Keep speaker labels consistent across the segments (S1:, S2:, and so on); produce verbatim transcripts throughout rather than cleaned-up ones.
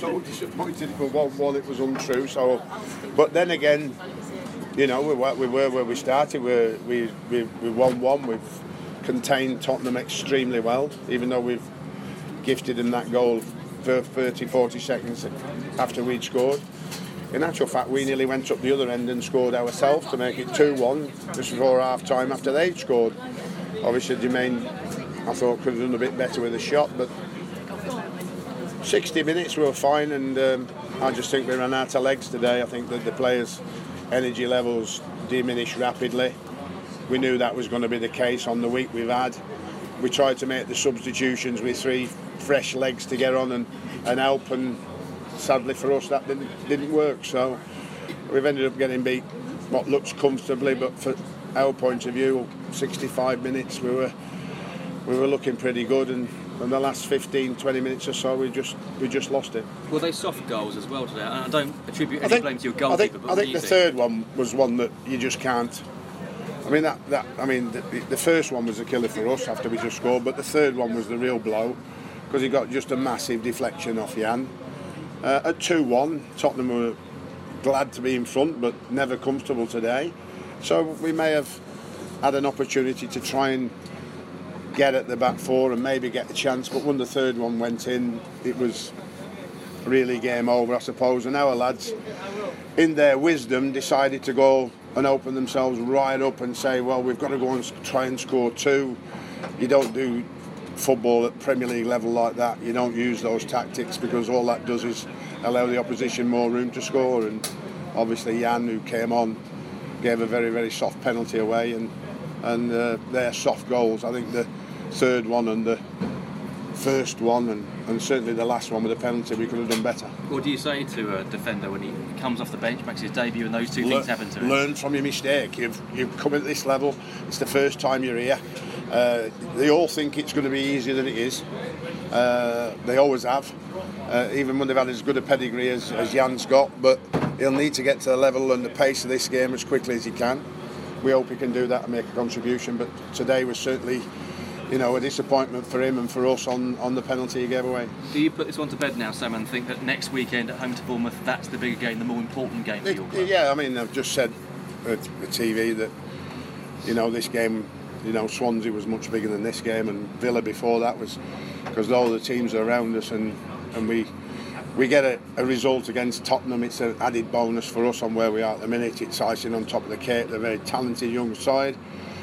S1: so disappointed for one one. It was untrue. So, but then again, you know, we were, we were where we started. We we we we won one. We've contained Tottenham extremely well, even though we've gifted them that goal for thirty, forty seconds after we'd scored. In actual fact, we nearly went up the other end and scored ourselves to make it two one just before half time after they'd scored. Obviously, Jermaine, I thought, could have done a bit better with a shot, but sixty minutes we were fine, and um, I just think we ran out of legs today. I think that the players' energy levels diminished rapidly. We knew that was going to be the case on the week we've had. We tried to make the substitutions with three fresh legs to get on and, and help, and sadly for us that didn't, didn't work. So we've ended up getting beat what looks comfortably, but for our point of view, sixty-five minutes we were we were looking pretty good, and in the last fifteen, twenty minutes or so we just we just lost it.
S2: Well, they soft goals as well today. I don't attribute any
S1: I think,
S2: blame to your
S1: I
S2: goalkeeper.
S1: think,
S2: but
S1: I think the
S2: think?
S1: third one was one that you just can't. I mean that, that I mean the, the first one was a killer for us after we just scored, but the third one was the real blow because he got just a massive deflection off Jan. Uh, at two one, Tottenham were glad to be in front, but never comfortable today. So we may have had an opportunity to try and get at the back four and maybe get a chance, but when the third one went in, it was really game over, I suppose. And our lads, in their wisdom, decided to go and open themselves right up and say, well, we've got to go and try and score two. You don't do football at Premier League level like that. You don't use those tactics because all that does is allow the opposition more room to score. And obviously Jan, who came on, gave a very, very soft penalty away, and and uh, their soft goals, I think the third one and the first one and, and certainly the last one with the penalty, we could have done better.
S2: What do you say to a defender when he comes off the bench, makes his debut, and those two
S1: Le-
S2: things happen to him?
S1: Learn from your mistake. You've you've come at this level. It's the first time you're here. Uh, they all think it's going to be easier than it is. Uh, they always have, uh, even when they've had as good a pedigree as, as Jan's got. But he'll need to get to the level and the pace of this game as quickly as he can. We hope he can do that and make a contribution. But today was certainly, you know, a disappointment for him and for us on, on the penalty he gave away.
S2: Do you put this one to bed now, Sam, and think that next weekend at home to Bournemouth, that's the bigger game, the more important game for
S1: It,
S2: your club?
S1: yeah, I mean, I've just said at the T V that, you know, this game, you know, Swansea was much bigger than this game, and Villa before that was, because all the teams are around us, and, and we we get a, a result against Tottenham. It's an added bonus for us on where we are at the minute. It's icing on top of the cake. They're a very talented young side.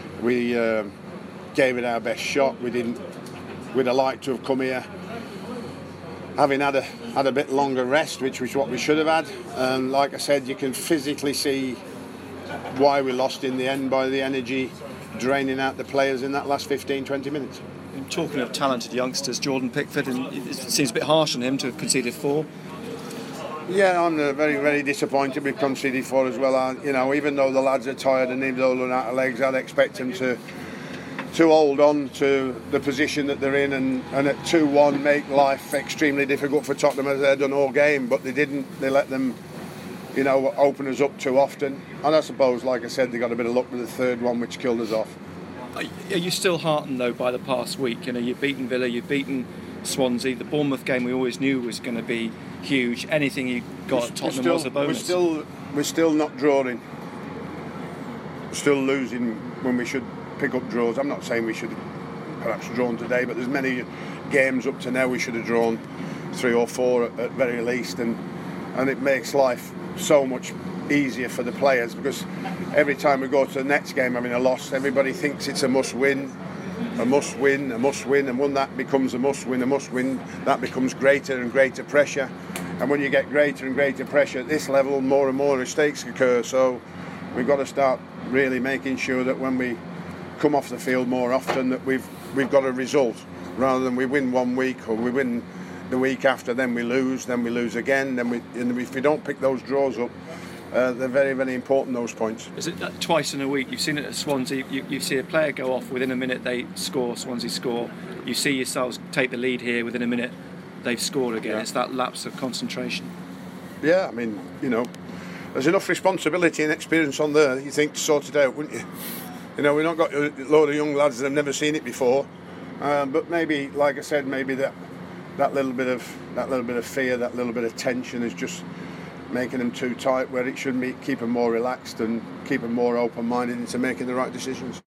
S1: We uh, gave it our best shot. We didn't. We'd have liked to have come here having had a had a bit longer rest, which was what we should have had. And like I said, you can physically see why we lost in the end by the energy draining out the players in that last fifteen, twenty minutes.
S3: Talking of talented youngsters, Jordan Pickford, and it seems a bit harsh on him to have conceded four.
S1: Yeah, I'm uh, very, very disappointed with conceded four as well. I, you know, even though the lads are tired and even though they're out of legs, I'd expect them to to hold on to the position that they're in, and, and at two one make life extremely difficult for Tottenham as they've done all game. But they didn't. They let them, you know, open us up too often. And I suppose, like I said, they got a bit of luck with the third one, which killed us off.
S3: Are you still heartened though by the past week? You know, you've beaten Villa, you've beaten Swansea. The Bournemouth game we always knew was going to be huge. Anything you got at Tottenham
S1: still,
S3: was a bonus.
S1: We're still, we're still not drawing. We're still losing when we should pick up draws. I'm not saying we should have perhaps drawn today, but there's many games up to now we should have drawn three or four at, at very least, and and it makes life so much easier for the players, because every time we go to the next game having a loss, everybody thinks it's a must win, a must win, a must win, and when that becomes a must win, a must win, that becomes greater and greater pressure. And when you get greater and greater pressure at this level, more and more mistakes occur. So we've got to start really making sure that when we come off the field more often, that we've we've got a result, rather than we win one week or we win the week after, then we lose, then we lose again, then we, and if we don't pick those draws up, Uh, they're very, very important, those points.
S3: Is it that twice in a week? You've seen it at Swansea. You, you see a player go off, within a minute they score, Swansea score. You see yourselves take the lead here, within a minute they've scored again. Yeah. It's that lapse of concentration.
S1: Yeah, I mean, you know, there's enough responsibility and experience on there, you think, to sort it out, wouldn't you? You know, we've not got a load of young lads that have never seen it before, um, but maybe, like I said, maybe that that little bit of that little bit of fear, that little bit of tension is just making them too tight, where it should be keep them more relaxed and keep them more open-minded into making the right decisions.